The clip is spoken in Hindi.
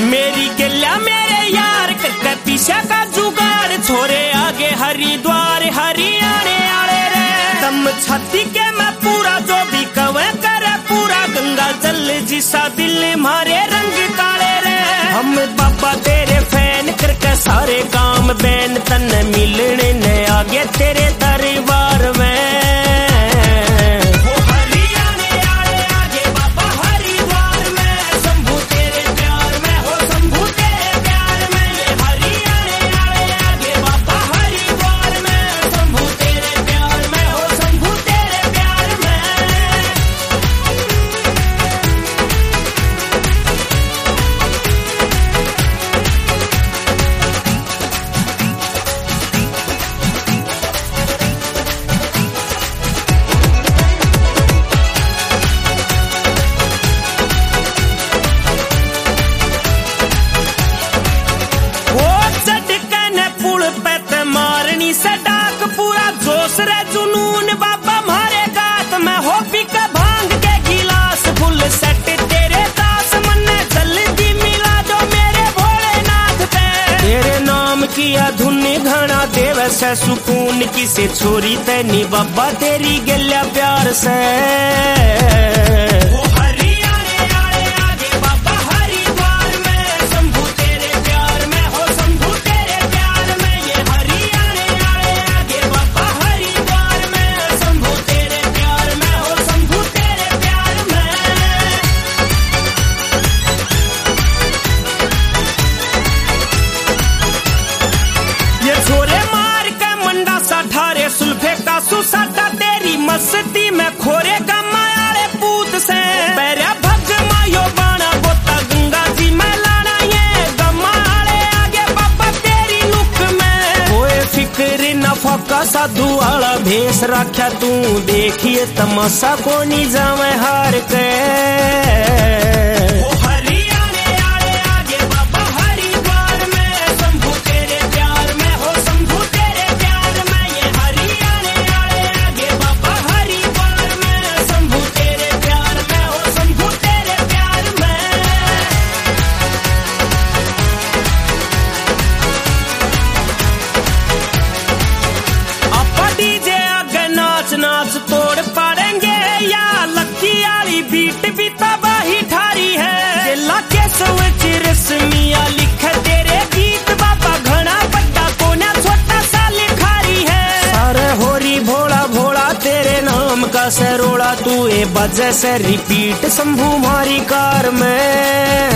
मेरी गल्या मेरे यार करके पीछे का जुगाड़, छोरे आगे हरिद्वार हरियाणे आले रे। दम छाती के मैं पूरा जो भी कवे करे पूरा, गंगा जल जिसा दिल मारे रंग काले रे। हम बाबा तेरे फैन करके सारे काम बैन, तन मिलने ने आगे तेरे दरबार में। सडाक पूरा जोश रे जुनून बाबा मारे गात में हो पी के भांग के गिलास फुल सेट तेरे दास मन जल्दी मिला दो मेरे भोलेनाथ पे। तेरे नाम किया धुन घना देवे से सुकून, किसे छोरी तैनी बाबा तेरी गल्या प्यार से। सुसाटा तेरी मस्ती में खोरे का मायाले पूत से, पैरा भग मायो बाणा बोता गंगा जी में लाना ये गमाले आगे बाबा तेरी लुक में। कोई फिक्र न फका साधु वाला भेस रखा तू, देखिए तमाशा को नहीं जावे हार के। नाच तोड़ पाड़ेंगे या लक्की आली बीट भी तबाही ठारी है। जेला के सवच रस्मिया लिख तेरे गीत बाबा घना बड़ा कोना छोटा सा लिखारी है। सारे होरी भोला भोला तेरे नाम का सरोड़ा, तू ए बजे से रिपीट शंभू मारी कार में।